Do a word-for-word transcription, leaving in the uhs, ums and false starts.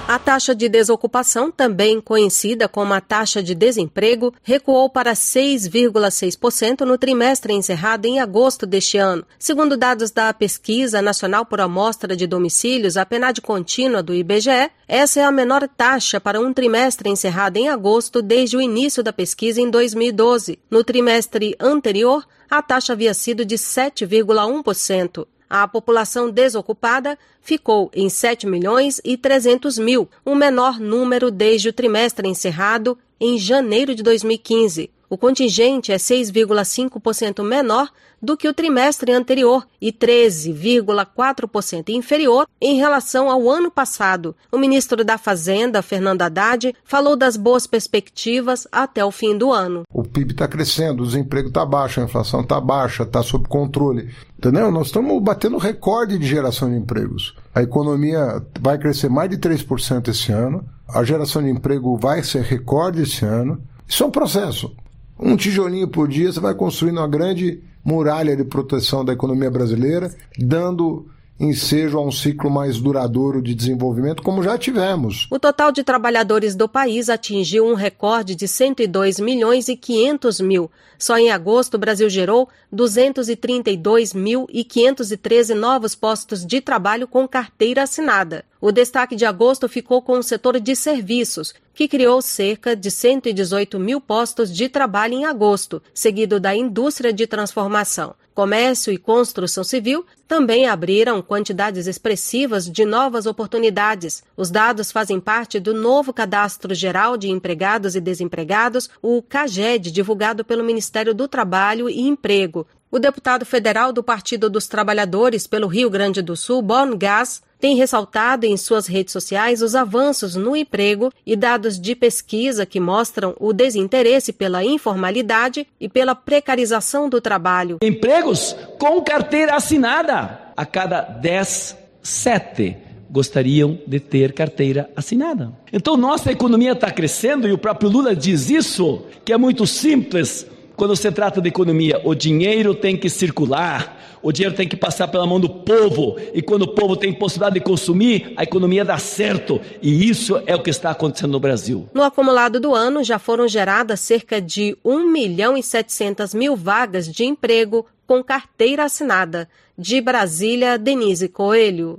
A taxa de desocupação, também conhecida como a taxa de desemprego, recuou para seis vírgula seis por cento no trimestre encerrado em agosto deste ano. Segundo dados da Pesquisa Nacional por Amostra de Domicílios, a PNAD contínua do I B G E, essa é a menor taxa para um trimestre encerrado em agosto desde o início da pesquisa em dois mil e doze. No trimestre anterior, a taxa havia sido de sete vírgula um por cento. A população desocupada ficou em sete milhões e trezentos mil, o menor número desde o trimestre encerrado em janeiro de dois mil e quinze. O contingente é seis vírgula cinco por cento menor do que o trimestre anterior e treze vírgula quatro por cento inferior em relação ao ano passado. O ministro da Fazenda, Fernando Haddad, falou das boas perspectivas até o fim do ano. O P I B está crescendo, o desemprego está baixo, a inflação está baixa, está sob controle. Entendeu? Nós estamos batendo recorde de geração de empregos. A economia vai crescer mais de três por cento esse ano, a geração de emprego vai ser recorde esse ano. Isso é um processo. Um tijolinho por dia, você vai construindo uma grande muralha de proteção da economia brasileira, dando ensejo a um ciclo mais duradouro de desenvolvimento, como já tivemos. O total de trabalhadores do país atingiu um recorde de cento e dois milhões e quinhentos mil. Só em agosto, o Brasil gerou duzentos e trinta e dois mil e quinhentos e treze novos postos de trabalho com carteira assinada. O destaque de agosto ficou com o setor de serviços, que criou cerca de cento e dezoito mil postos de trabalho em agosto, seguido da indústria de transformação. Comércio e construção civil também abriram quantidades expressivas de novas oportunidades. Os dados fazem parte do novo Cadastro Geral de Empregados e Desempregados, o CAGED, divulgado pelo Ministério do Trabalho e Emprego. O deputado federal do Partido dos Trabalhadores pelo Rio Grande do Sul, Born Gas, tem ressaltado em suas redes sociais os avanços no emprego e dados de pesquisa que mostram o desinteresse pela informalidade e pela precarização do trabalho. Empregos com carteira assinada. A cada dez, sete gostariam de ter carteira assinada. Então nossa economia está crescendo e o próprio Lula diz isso, que é muito simples. Quando se trata de economia, o dinheiro tem que circular, o dinheiro tem que passar pela mão do povo, e quando o povo tem possibilidade de consumir, a economia dá certo, e isso é o que está acontecendo no Brasil. No acumulado do ano, já foram geradas cerca de um milhão e setecentas mil vagas de emprego com carteira assinada. De Brasília, Denise Coelho.